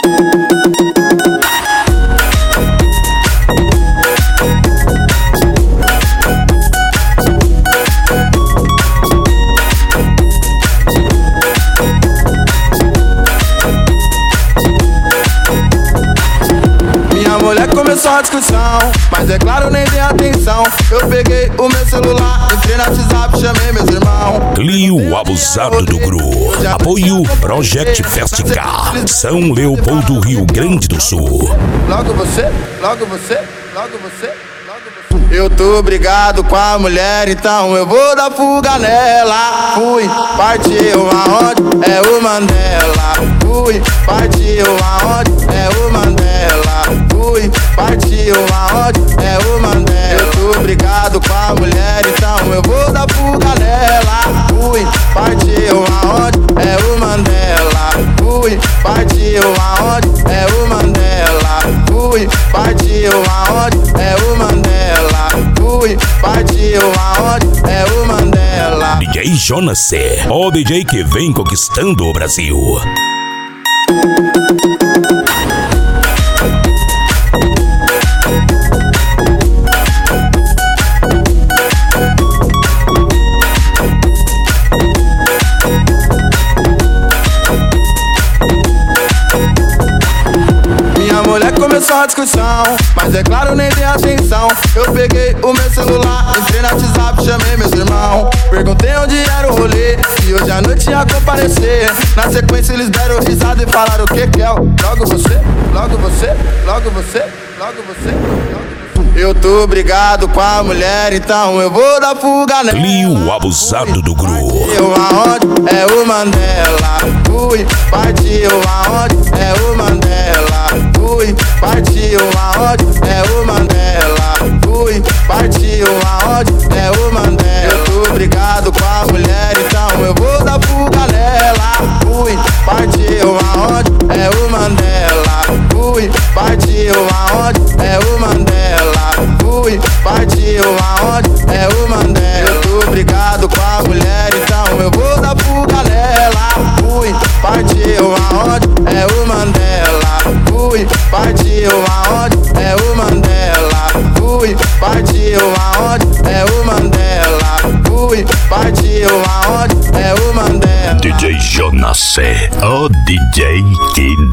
Começou a discussão, mas é claro, nem dei atenção. Eu peguei o meu celular, entrei no WhatsApp, chamei meus irmãos. Clio Abusado do Gru. Apoio Project Festicar, São Leopoldo, Rio Grande do Sul. Logo você, logo você, logo você. Eu tô brigado com a mulher, então eu vou dar fuga nela. Fui, partiu aonde? É o Mandela. Fui, partiu aonde? É o Mandela. Fui, partiu aonde? É o Mandela. Eu tô brigado com a mulher, então eu vou dar fuga nela. Fui, partiu aonde? É o Mandela. Fui, partiu aonde? É o Mandela. Fui, partiu aonde? É o Mandela. Fui, partiu aonde? É o Mandela. DJ Jonas C, o DJ que vem conquistando o Brasil. Começou a discussão, mas é claro, nem dei atenção. Eu peguei o meu celular, entrei no WhatsApp, chamei meus irmãos. Perguntei onde era o rolê, e hoje à noite ia comparecer. Na sequência eles deram risada e falaram o que que é. Logo você, logo você, logo você, logo você, logo você. Eu tô brigado com a mulher, então eu vou dar fuga nela. Clio Abusado do Gru. Partiu aonde? É o Mandela. Fui, partiu aonde? É o Mandela. Fui, partiu aonde? É o Mandela. Fui, partiu aonde? É o Mandela. Eu tô brigado com a mulher, então eu vou dar fuga nela. Fui, partiu aonde? É o Mandela. Fui, partiu aonde? É o Mandela. Fui, partiu aonde? É o Mandela. Eu tô brigado com a mulher, então eu vou dar fuga nela. Fui, partiu aonde? É o Mandela. Fui, partiu aonde? É o Mandela. Fui, partiu aonde? É o Mandela. Fui, partiu aonde? É o Mandela. DJ Jonas C, o DJ que